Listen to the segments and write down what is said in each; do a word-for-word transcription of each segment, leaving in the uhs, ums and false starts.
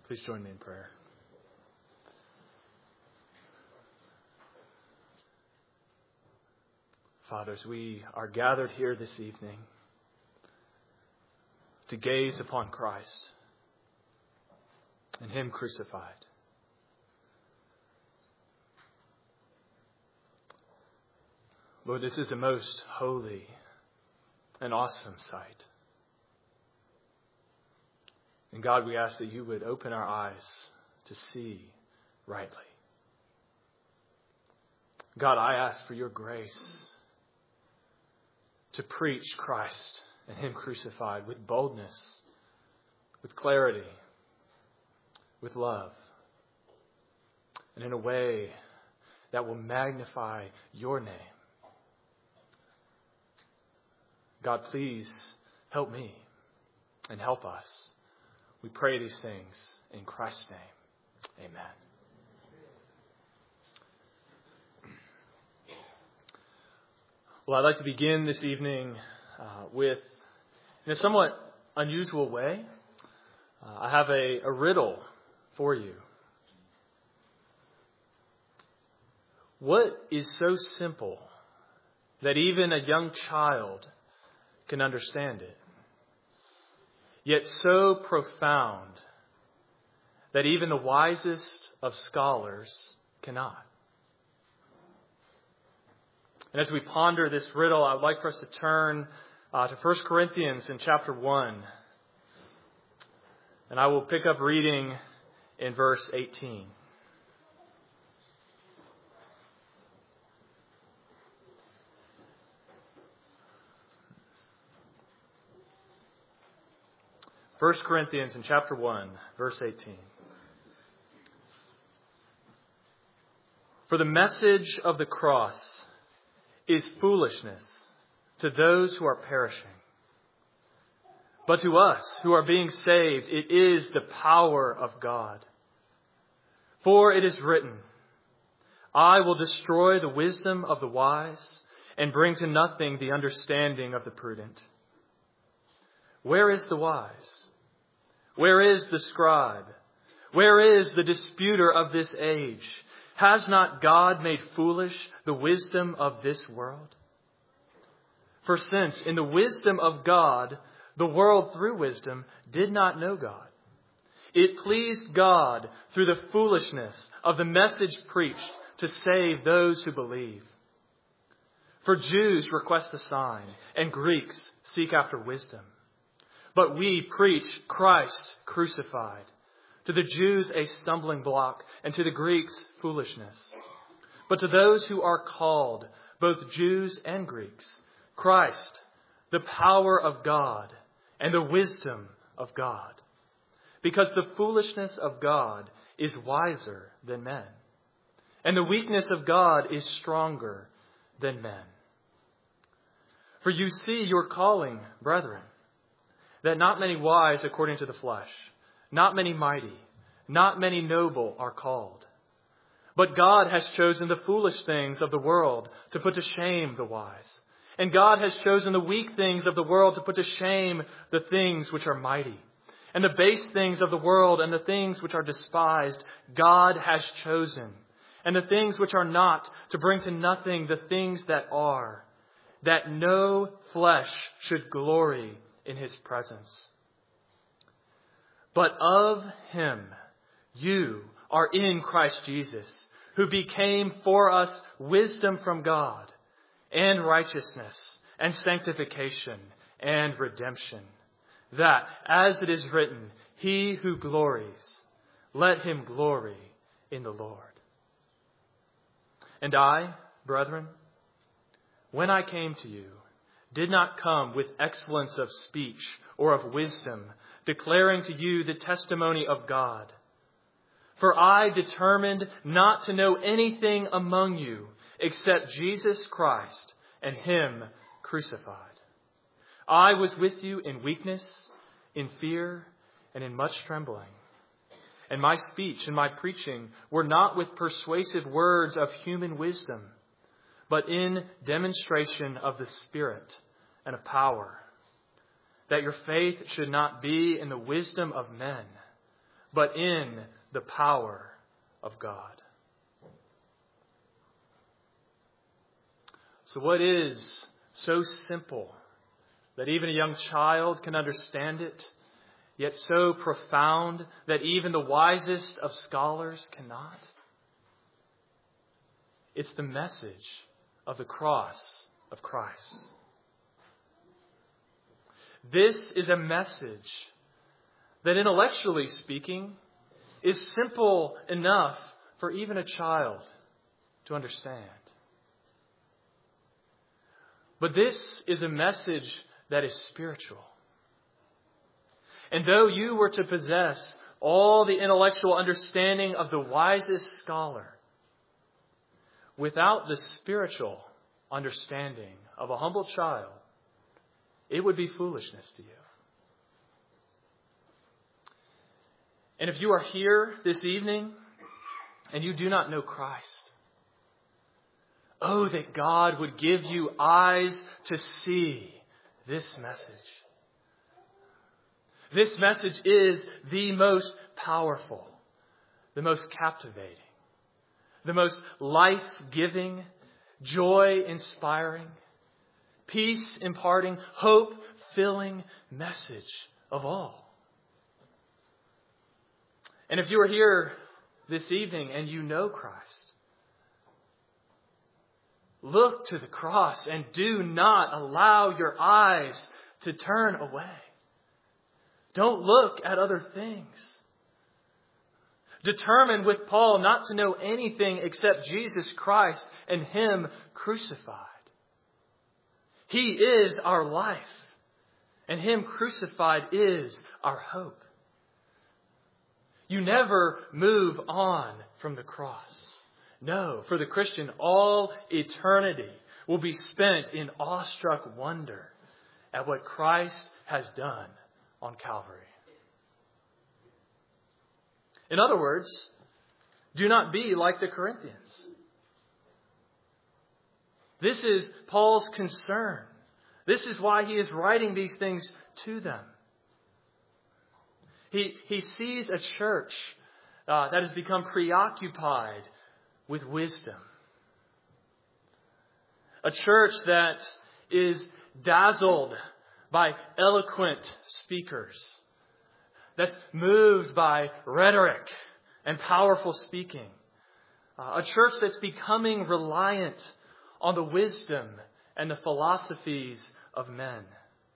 Please join me in prayer. Fathers, we are gathered here this evening to gaze upon Christ and Him crucified. Lord, this is a most holy and awesome sight. And God, we ask that you would open our eyes to see rightly. God, I ask for your grace to preach Christ and Him crucified with boldness, with clarity, with love, and in a way that will magnify your name. God, please help me and help us. We pray these things in Christ's name. Amen. Well, I'd like to begin this evening uh, with, in a somewhat unusual way, uh, I have a, a riddle for you. What is so simple that even a young child can understand it, yet so profound that even the wisest of scholars cannot? And as we ponder this riddle, I would like for us to turn uh, to First Corinthians in chapter one. And I will pick up reading in verse eighteen. First Corinthians in chapter one, verse eighteen. For the message of the cross is foolishness to those who are perishing. But to us who are being saved, it is the power of God. For it is written, I will destroy the wisdom of the wise and bring to nothing the understanding of the prudent. Where is the wise? Where is the scribe? Where is the disputer of this age? Has not God made foolish the wisdom of this world? For since in the wisdom of God, the world through wisdom did not know God, it pleased God through the foolishness of the message preached to save those who believe. For Jews request a sign, and Greeks seek after wisdom. But we preach Christ crucified, to the Jews a stumbling block, and to the Greeks foolishness. But to those who are called, both Jews and Greeks, Christ, the power of God and the wisdom of God. Because the foolishness of God is wiser than men, and the weakness of God is stronger than men. For you see your calling, brethren, that not many wise according to the flesh, not many mighty, not many noble are called. But God has chosen the foolish things of the world to put to shame the wise. And God has chosen the weak things of the world to put to shame the things which are mighty. And the base things of the world and the things which are despised, God has chosen. And the things which are not, to bring to nothing the things that are, that no flesh should glory in His presence. But of Him you are in Christ Jesus, who became for us wisdom from God, and righteousness, and sanctification, and redemption. That, as it is written, he who glories, let him glory in the Lord. And I, brethren, when I came to you, did not come with excellence of speech or of wisdom, declaring to you the testimony of God. For I determined not to know anything among you except Jesus Christ and Him crucified. I was with you in weakness, in fear, and in much trembling. And my speech and my preaching were not with persuasive words of human wisdom, but in demonstration of the Spirit and of power, that your faith should not be in the wisdom of men, but in the power of God. So what is so simple that even a young child can understand it, yet so profound that even the wisest of scholars cannot? It's the message of the cross of Christ. This is a message that, intellectually speaking, is simple enough for even a child to understand. But this is a message that is spiritual. And though you were to possess all the intellectual understanding of the wisest scholar, without the spiritual understanding of a humble child, it would be foolishness to you. And if you are here this evening and you do not know Christ, oh, that God would give you eyes to see this message. This message is the most powerful, the most captivating, the most life-giving, joy-inspiring, peace-imparting, hope-filling message of all. And if you are here this evening and you know Christ, look to the cross and do not allow your eyes to turn away. Don't look at other things. Determined with Paul not to know anything except Jesus Christ and Him crucified. He is our life, and Him crucified is our hope. You never move on from the cross. No, for the Christian, all eternity will be spent in awestruck wonder at what Christ has done on Calvary. In other words, do not be like the Corinthians. This is Paul's concern. This is why he is writing these things to them. He, he sees a church uh, that has become preoccupied with wisdom. A church that is dazzled by eloquent speakers. That's moved by rhetoric and powerful speaking. Uh, a church that's becoming reliant on the wisdom and the philosophies of men.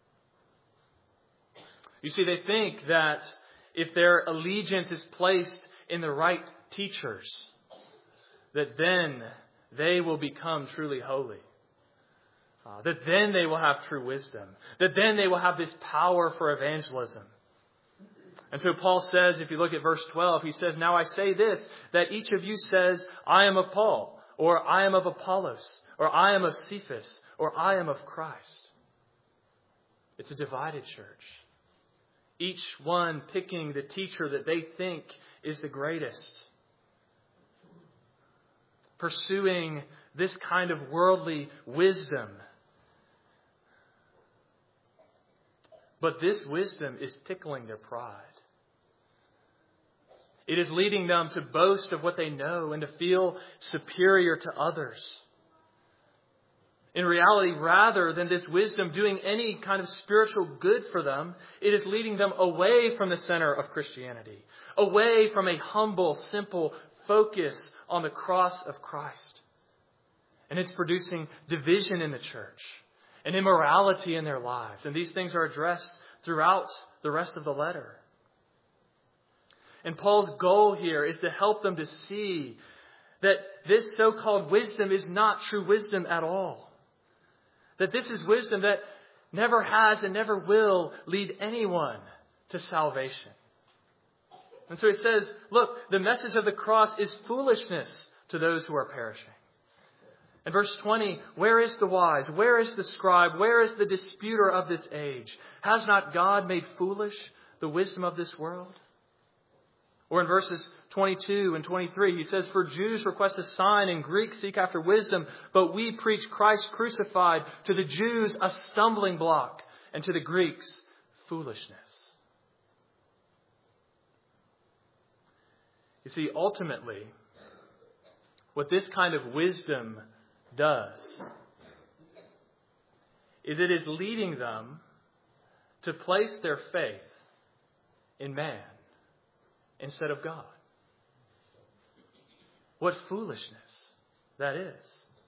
You see, they think that if their allegiance is placed in the right teachers, that then they will become truly holy. Uh, that then they will have true wisdom. That then they will have this power for evangelism. And so Paul says, if you look at verse twelve, he says, "Now I say this, that each of you says, I am of Paul, or I am of Apollos, or I am of Cephas, or I am of Christ." It's a divided church. Each one picking the teacher that they think is the greatest. Pursuing this kind of worldly wisdom. But this wisdom is tickling their pride. It is leading them to boast of what they know and to feel superior to others. In reality, rather than this wisdom doing any kind of spiritual good for them, it is leading them away from the center of Christianity, away from a humble, simple focus on the cross of Christ. And it's producing division in the church and immorality in their lives. And these things are addressed throughout the rest of the letter. And Paul's goal here is to help them to see that this so-called wisdom is not true wisdom at all. That this is wisdom that never has and never will lead anyone to salvation. And so he says, look, the message of the cross is foolishness to those who are perishing. In verse twenty, where is the wise? Where is the scribe? Where is the disputer of this age? Has not God made foolish the wisdom of this world? Or in verses twenty-two and twenty-three, he says, "For Jews request a sign and Greeks seek after wisdom, but we preach Christ crucified, to the Jews a stumbling block, and to the Greeks foolishness." You see, ultimately, what this kind of wisdom does is it is leading them to place their faith in man instead of God. What foolishness that is.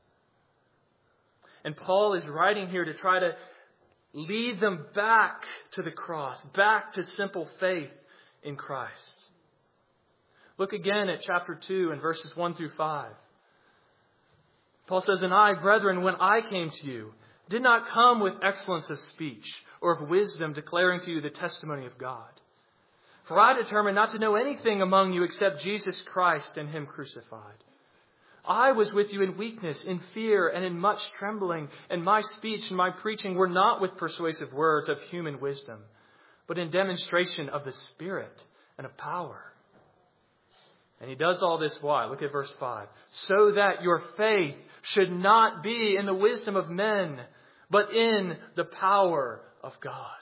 And Paul is writing here to try to lead them back to the cross, back to simple faith in Christ. Look again at chapter two and verses one through five. Paul says, "And I, brethren, when I came to you, did not come with excellence of speech or of wisdom, declaring to you the testimony of God. For I determined not to know anything among you except Jesus Christ and Him crucified. I was with you in weakness, in fear, and in much trembling, and my speech and my preaching were not with persuasive words of human wisdom, but in demonstration of the Spirit and of power." And he does all this why? Look at verse five. "So that your faith should not be in the wisdom of men, but in the power of God."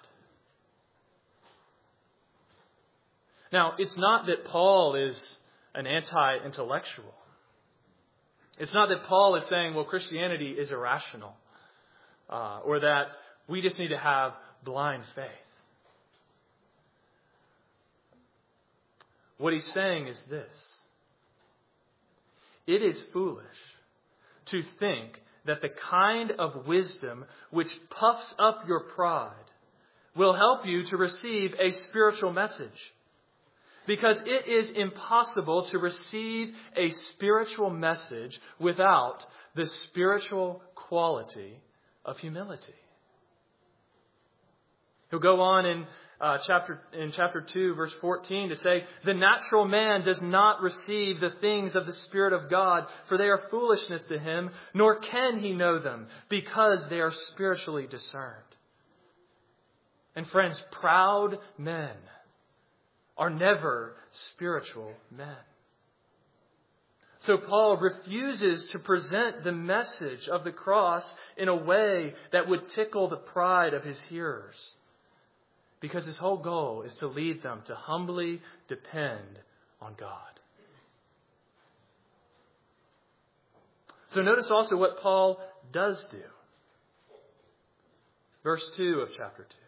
Now, it's not that Paul is an anti-intellectual. It's not that Paul is saying, well, Christianity is irrational, uh, or that we just need to have blind faith. What he's saying is this: it is foolish to think that the kind of wisdom which puffs up your pride will help you to receive a spiritual message. Because it is impossible to receive a spiritual message without the spiritual quality of humility. He'll go on in uh, chapter in chapter two, verse fourteen, to say, "The natural man does not receive the things of the Spirit of God, for they are foolishness to him, nor can he know them, because they are spiritually discerned." And friends, proud men are never spiritual men. So Paul refuses to present the message of the cross in a way that would tickle the pride of his hearers, because his whole goal is to lead them to humbly depend on God. So notice also what Paul does do. Verse two of chapter two.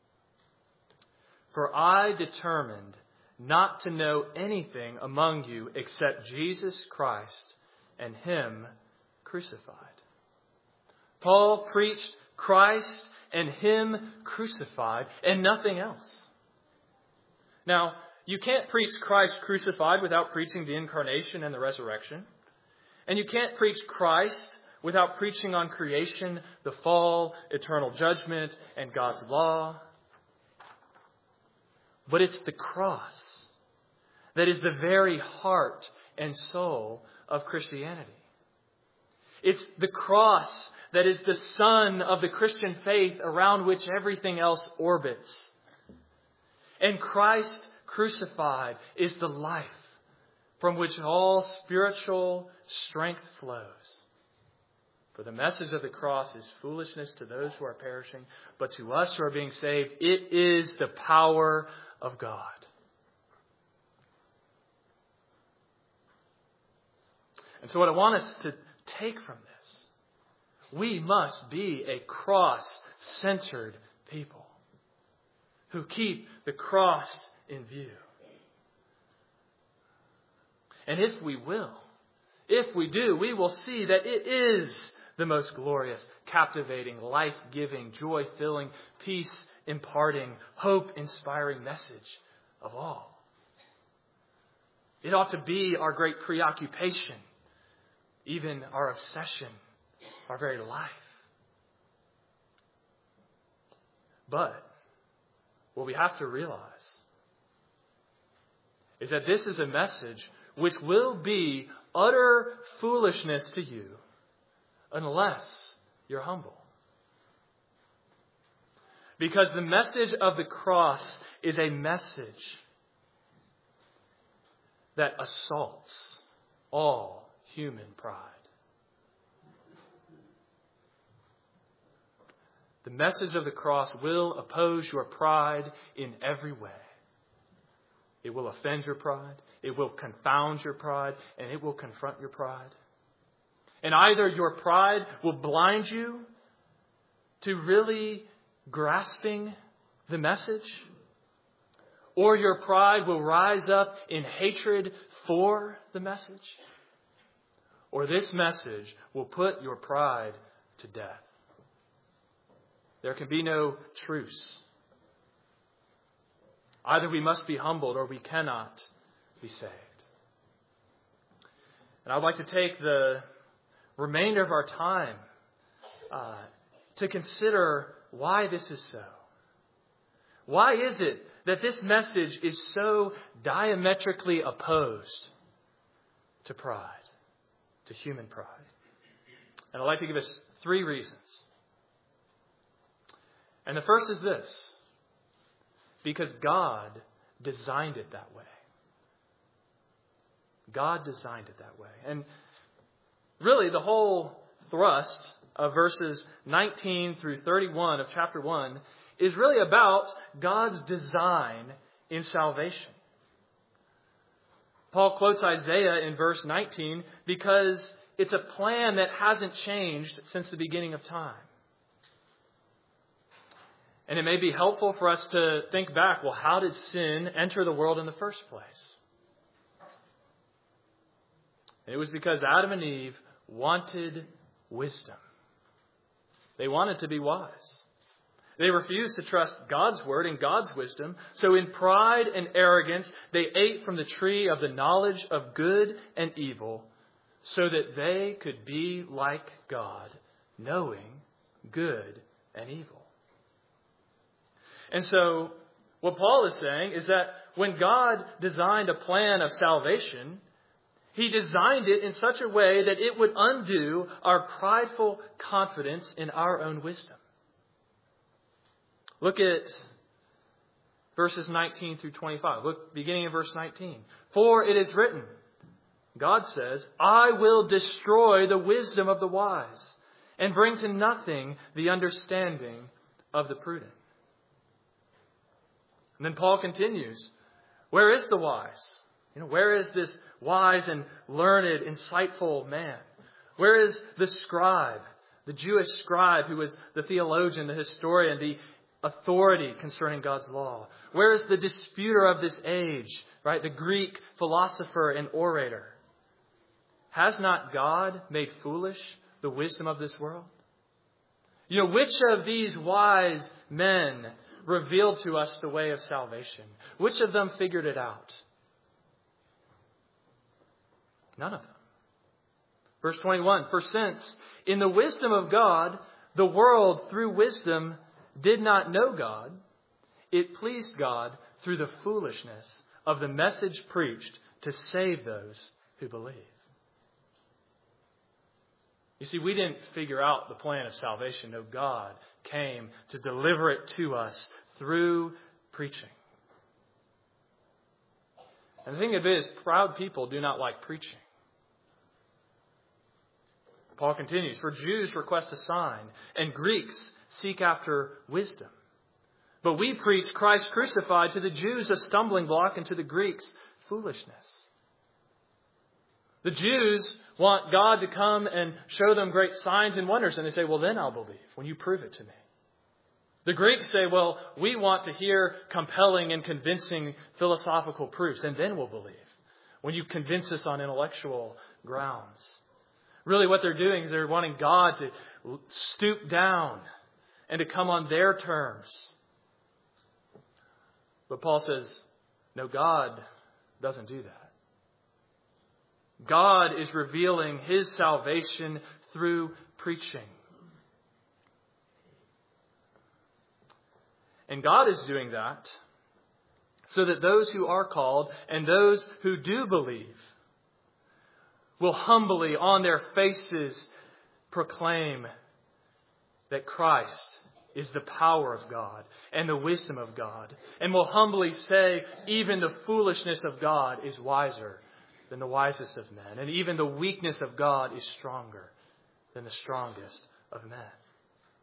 "For I determined not to know anything among you except Jesus Christ and Him crucified." Paul preached Christ and Him crucified and nothing else. Now, you can't preach Christ crucified without preaching the incarnation and the resurrection. And you can't preach Christ without preaching on creation, the fall, eternal judgment, and God's law. But it's the cross that is the very heart and soul of Christianity. It's the cross that is the sun of the Christian faith around which everything else orbits. And Christ crucified is the life from which all spiritual strength flows. For the message of the cross is foolishness to those who are perishing, but to us who are being saved, it is the power of God. And so what I want us to take from this, we must be a cross-centered people who keep the cross in view. And if we will, if we do, we will see that it is the most glorious, captivating, life-giving, joy-filling, peace-imparting, hope-inspiring message of all. It ought to be our great preoccupation, even our obsession, our very life. But what we have to realize is that this is a message which will be utter foolishness to you unless you're humble. Because the message of the cross is a message that assaults all human pride. The message of the cross will oppose your pride in every way. It will offend your pride. It will confound your pride. And it will confront your pride. And either your pride will blind you to really grasping the message, or your pride will rise up in hatred for the message, or this message will put your pride to death. There can be no truce. Either we must be humbled or we cannot be saved. And I'd like to take the remainder of our time uh, to consider why this is so. Why is it that this message is so diametrically opposed to pride, to human pride? And I'd like to give us three reasons. And the first is this: because God designed it that way. God designed it that way. And really, the whole thrust of verses nineteen through thirty-one of chapter one is really about God's design in salvation. Paul quotes Isaiah in verse nineteen because it's a plan that hasn't changed since the beginning of time. And it may be helpful for us to think back, well, how did sin enter the world in the first place? It was because Adam and Eve wanted wisdom. They wanted to be wise. They refused to trust God's word and God's wisdom. So in pride and arrogance, they ate from the tree of the knowledge of good and evil so that they could be like God, knowing good and evil. And so what Paul is saying is that when God designed a plan of salvation, He designed it in such a way that it would undo our prideful confidence in our own wisdom. Look at verses nineteen through twenty-five. Look, beginning in verse nineteen. For it is written, God says, I will destroy the wisdom of the wise and bring to nothing the understanding of the prudent. And then Paul continues, where is the wise? You know, where is this wise and learned, insightful man? Where is the scribe, the Jewish scribe who was the theologian, the historian, the authority concerning God's law? Where is the disputer of this age, right? The Greek philosopher and orator? Has not God made foolish the wisdom of this world? You know, which of these wise men revealed to us the way of salvation? Which of them figured it out? None of them. Verse twenty-one, for since in the wisdom of God, the world through wisdom did not know God, it pleased God through the foolishness of the message preached to save those who believe. You see, we didn't figure out the plan of salvation. No, God came to deliver it to us through preaching. And the thing of it is, proud people do not like preaching. Paul continues, for Jews request a sign, and Greeks seek after wisdom. But we preach Christ crucified, to the Jews a stumbling block, and to the Greeks foolishness. The Jews want God to come and show them great signs and wonders, and they say, well, then I'll believe when you prove it to me. The Greeks say, well, we want to hear compelling and convincing philosophical proofs, and then we'll believe when you convince us on intellectual grounds. Really what they're doing is they're wanting God to stoop down and to come on their terms. But Paul says, no, God doesn't do that. God is revealing His salvation through preaching. And God is doing that so that those who are called and those who do believe will humbly on their faces proclaim that Christ is the power of God and the wisdom of God, and will humbly say even the foolishness of God is wiser than the wisest of men, and even the weakness of God is stronger than the strongest of men.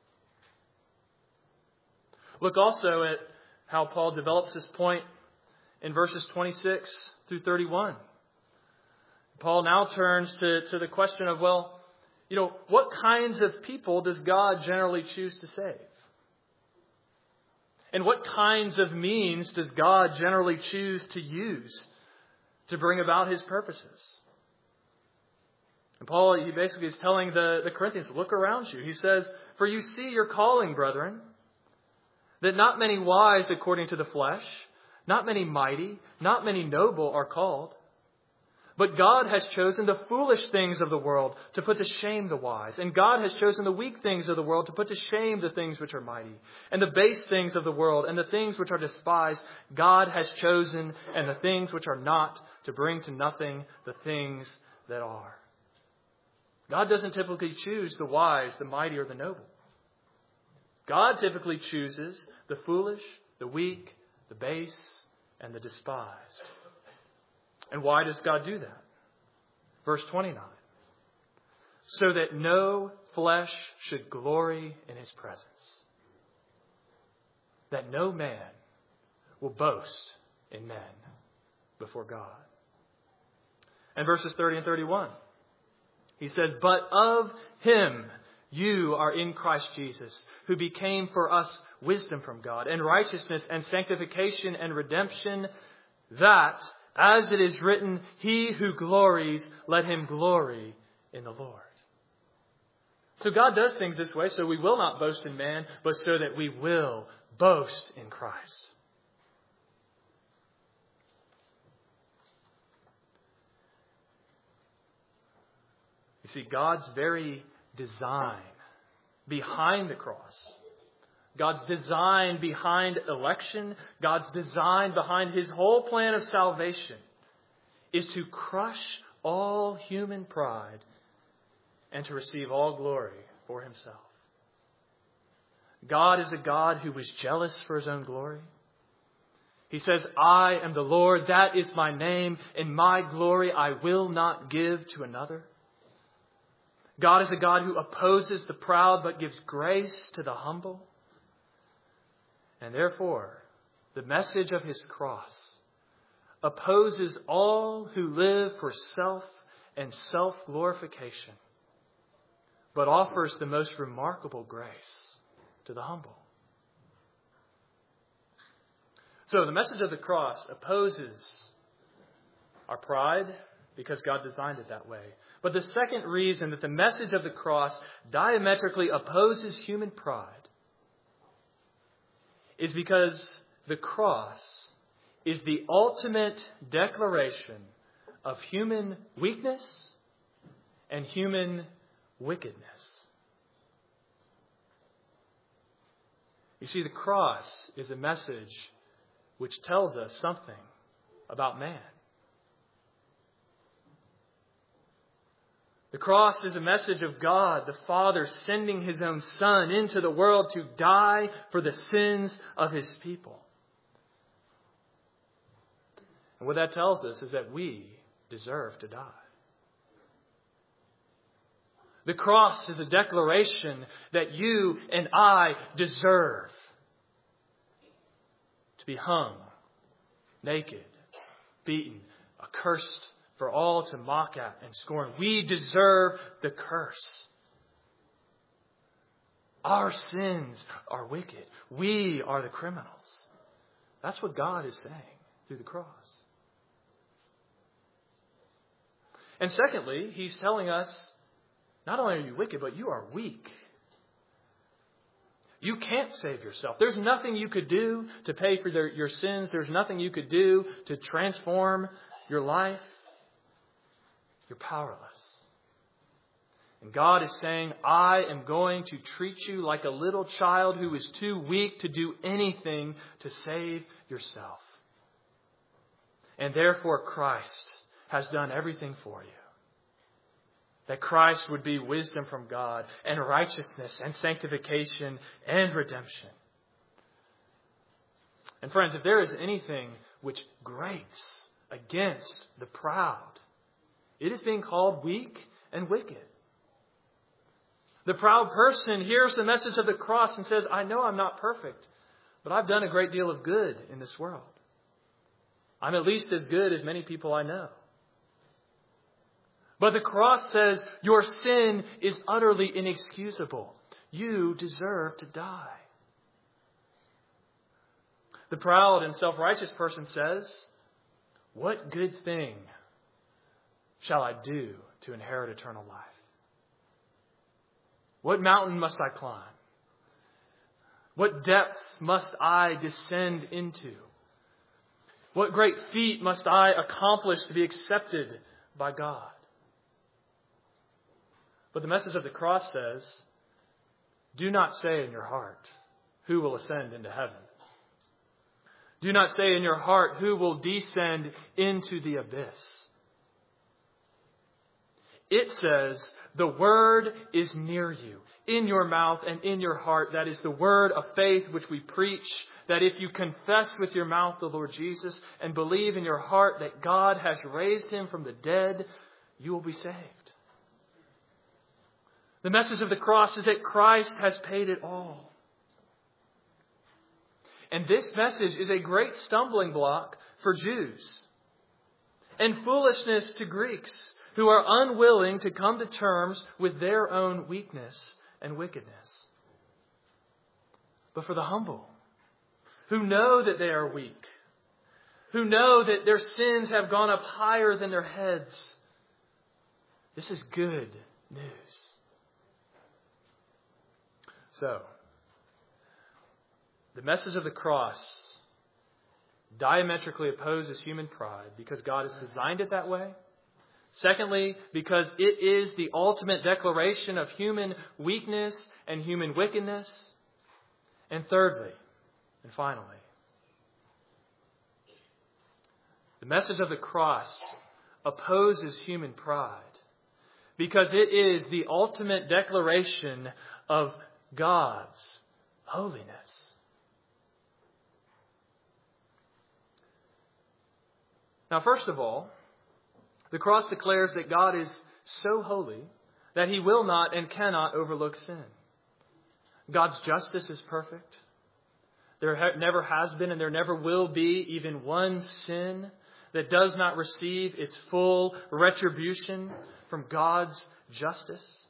Look also at how Paul develops this point in verses twenty-six through thirty-one. Paul now turns to, to the question of, well, you know, what kinds of people does God generally choose to save? And what kinds of means does God generally choose to use to bring about His purposes? And Paul, he basically is telling the, the Corinthians, look around you. He says, for you see your calling, brethren, that not many wise according to the flesh, not many mighty, not many noble are called. But God has chosen the foolish things of the world to put to shame the wise. And God has chosen the weak things of the world to put to shame the things which are mighty. And the base things of the world and the things which are despised, God has chosen, and the things which are not, to bring to nothing the things that are. God doesn't typically choose the wise, the mighty, or the noble. God typically chooses the foolish, the weak, the base, and the despised. And why does God do that? Verse twenty-nine. So that no flesh should glory in His presence. That no man will boast in men before God. And verses thirty and thirty-one. He says, but of Him you are in Christ Jesus, who became for us wisdom from God, and righteousness and sanctification and redemption, that, as it is written, he who glories, let him glory in the Lord. So God does things this way, so we will not boast in man, but so that we will boast in Christ. You see, God's very design behind the cross, God's design behind election, God's design behind His whole plan of salvation is to crush all human pride and to receive all glory for Himself. God is a God who was jealous for His own glory. He says, I am the Lord, that is my name, and my glory I will not give to another. God is a God who opposes the proud but gives grace to the humble. And therefore, the message of His cross opposes all who live for self and self-glorification, but offers the most remarkable grace to the humble. So the message of the cross opposes our pride because God designed it that way. But the second reason that the message of the cross diametrically opposes human pride is because the cross is the ultimate declaration of human weakness and human wickedness. You see, the cross is a message which tells us something about man. The cross is a message of God, the Father, sending His own Son into the world to die for the sins of His people. And what that tells us is that we deserve to die. The cross is a declaration that you and I deserve to be hung, naked, beaten, accursed, for all to mock at and scorn. We deserve the curse. Our sins are wicked. We are the criminals. That's what God is saying through the cross. And secondly, He's telling us, not only are you wicked, but you are weak. You can't save yourself. There's nothing you could do to pay for their, your sins. There's nothing you could do to transform your life. You're powerless. And God is saying, I am going to treat you like a little child who is too weak to do anything to save yourself. And therefore Christ has done everything for you. That Christ would be wisdom from God and righteousness and sanctification and redemption. And friends, if there is anything which grates against the proud, it is being called weak and wicked. The proud person hears the message of the cross and says, I know I'm not perfect, but I've done a great deal of good in this world. I'm at least as good as many people I know. But the cross says your sin is utterly inexcusable. You deserve to die. The proud and self-righteous person says, what good thing shall I do to inherit eternal life? What mountain must I climb? What depths must I descend into? What great feat must I accomplish to be accepted by God? But the message of the cross says, do not say in your heart, who will ascend into heaven? Do not say in your heart, who will descend into the abyss? It says, the word is near you, in your mouth and in your heart. That is the word of faith which we preach, that if you confess with your mouth the Lord Jesus and believe in your heart that God has raised him from the dead, you will be saved. The message of the cross is that Christ has paid it all. And this message is a great stumbling block for Jews and foolishness to Greeks who are unwilling to come to terms with their own weakness and wickedness. But for the humble, who know that they are weak, who know that their sins have gone up higher than their heads, this is good news. So, the message of the cross diametrically opposes human pride because God has designed it that way. Secondly, because it is the ultimate declaration of human weakness and human wickedness. And thirdly, and finally, the message of the cross opposes human pride because it is the ultimate declaration of God's holiness. Now, first of all, the cross declares that God is so holy that he will not and cannot overlook sin. God's justice is perfect. There ha- never has been and there never will be even one sin that does not receive its full retribution from God's justice.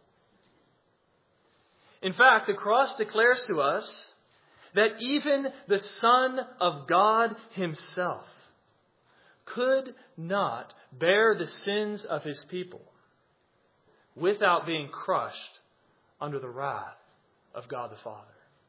In fact, the cross declares to us that even the Son of God himself could not bear the sins of his people without being crushed under the wrath of God the Father.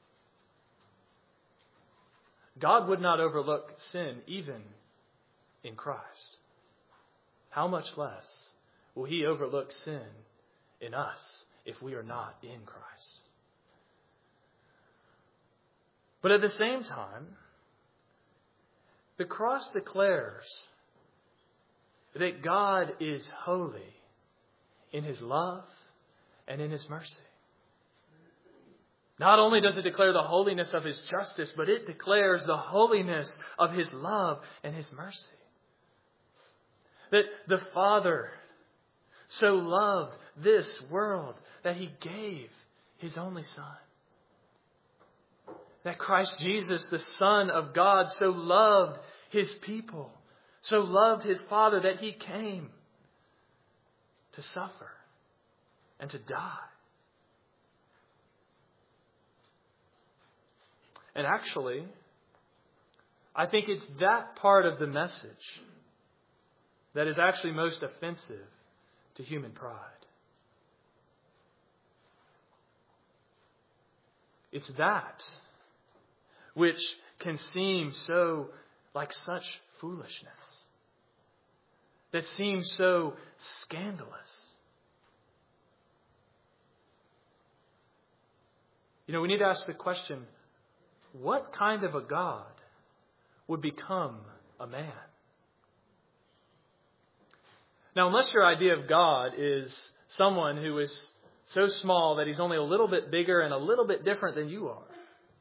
God would not overlook sin even in Christ. How much less will he overlook sin in us if we are not in Christ? But at the same time, the cross declares that God is holy in his love and in his mercy. Not only does it declare the holiness of his justice, but it declares the holiness of his love and his mercy. That the Father so loved this world that he gave his only Son. That Christ Jesus, the Son of God, so loved his people, so loved his Father that he came to suffer and to die. And actually, I think it's that part of the message that is actually most offensive to human pride. It's that which can seem so like such foolishness, that seems so scandalous. You know, we need to ask the question, what kind of a God would become a man? Now, unless your idea of God is someone who is so small that he's only a little bit bigger and a little bit different than you are,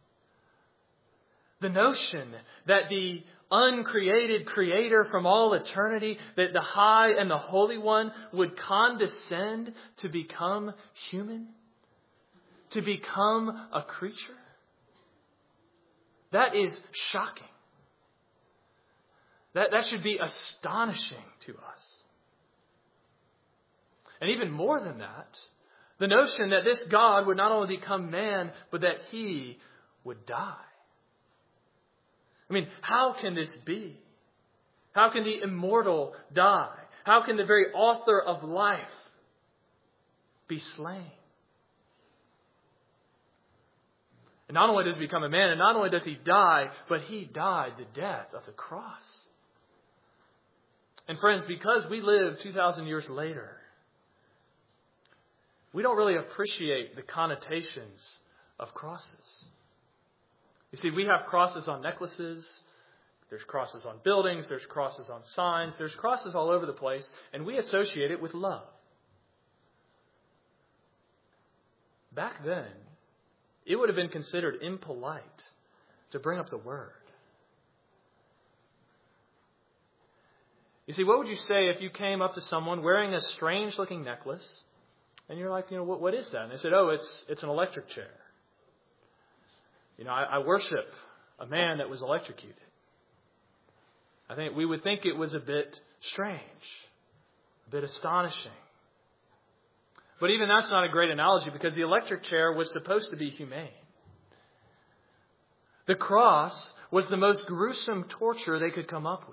the notion that the uncreated creator from all eternity, that the high and the holy one would condescend to become human, to become a creature, that is shocking. That, that should be astonishing to us. And even more than that, the notion that this God would not only become man, but that he would die. I mean, how can this be? How can the immortal die? How can the very author of life be slain? And not only does he become a man, and not only does he die, but he died the death of the cross. And friends, because we live two thousand years later, we don't really appreciate the connotations of crosses. You see, we have crosses on necklaces. There's crosses on buildings. There's crosses on signs. There's crosses all over the place. And we associate it with love. Back then, it would have been considered impolite to bring up the word. You see, what would you say if you came up to someone wearing a strange looking necklace and you're like, you know, what, what is that? And they said, oh, it's it's an electric chair. You know, I, I worship a man that was electrocuted. I think we would think it was a bit strange, a bit astonishing. But even that's not a great analogy, because the electric chair was supposed to be humane. The cross was the most gruesome torture they could come up with.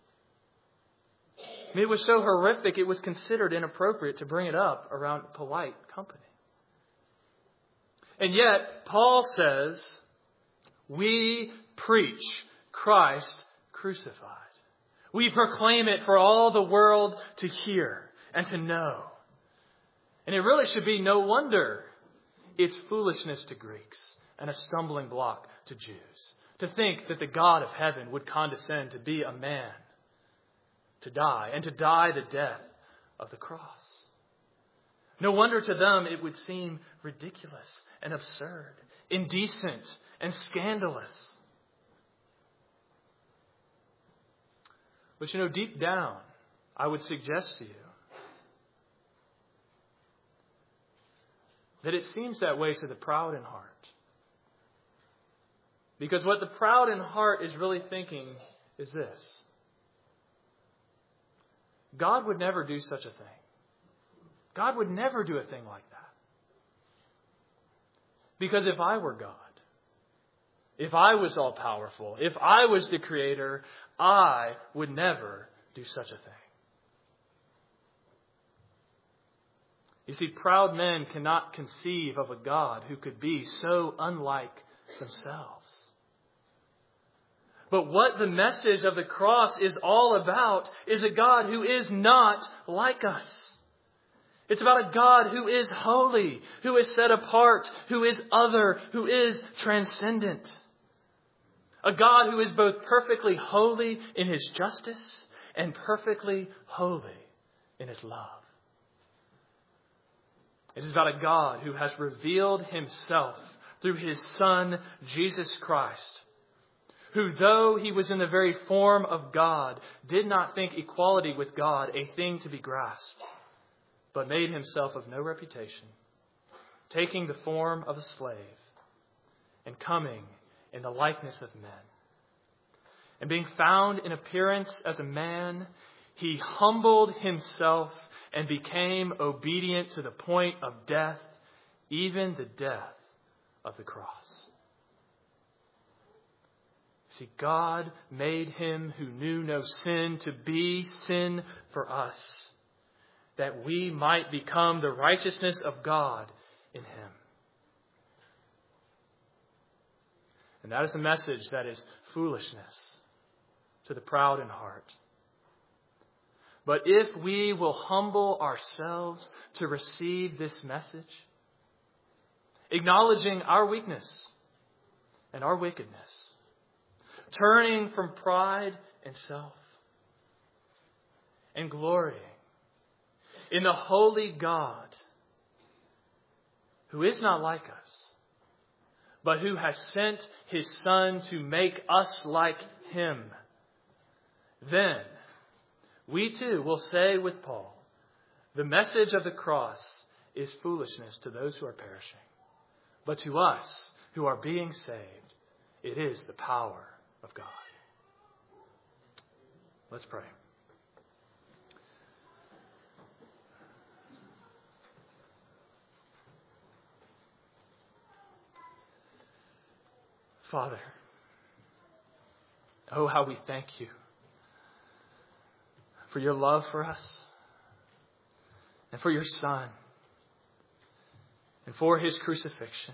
I mean, it was so horrific, it was considered inappropriate to bring it up around polite company. And yet, Paul says, we preach Christ crucified. We proclaim it for all the world to hear and to know. And it really should be no wonder it's foolishness to Greeks and a stumbling block to Jews to think that the God of heaven would condescend to be a man, to die, and to die the death of the cross. No wonder to them it would seem ridiculous and absurd, indecent and scandalous. But you know, deep down, I would suggest to you that it seems that way to the proud in heart. Because what the proud in heart is really thinking is this: God would never do such a thing. God would never do a thing like that. Because if I were God, if I was all powerful, if I was the creator, I would never do such a thing. You see, proud men cannot conceive of a God who could be so unlike themselves. But what the message of the cross is all about is a God who is not like us. It's about a God who is holy, who is set apart, who is other, who is transcendent. A God who is both perfectly holy in his justice and perfectly holy in his love. It is about a God who has revealed himself through his Son, Jesus Christ, who, though he was in the very form of God, did not think equality with God a thing to be grasped, but made himself of no reputation, taking the form of a slave and coming in the likeness of men. And being found in appearance as a man, he humbled himself and became obedient to the point of death, even the death of the cross. See, God made him who knew no sin to be sin for us, that we might become the righteousness of God in him. And that is a message that is foolishness to the proud in heart. But if we will humble ourselves to receive this message, acknowledging our weakness and our wickedness, turning from pride and self, and glorying in the holy God who is not like us, but who has sent his Son to make us like him, then we too will say with Paul, the message of the cross is foolishness to those who are perishing. But to us who are being saved, it is the power of God. Let's pray. Father, oh, how we thank you for your love for us and for your Son and for his crucifixion.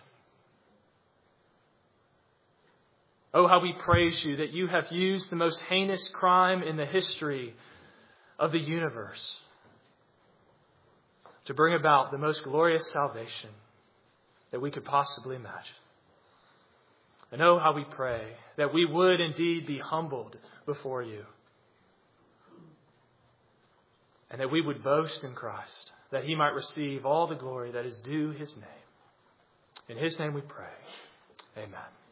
Oh, how we praise you that you have used the most heinous crime in the history of the universe to bring about the most glorious salvation that we could possibly imagine. And oh, how we pray that we would indeed be humbled before you. And that we would boast in Christ, that he might receive all the glory that is due his name. In his name we pray. Amen.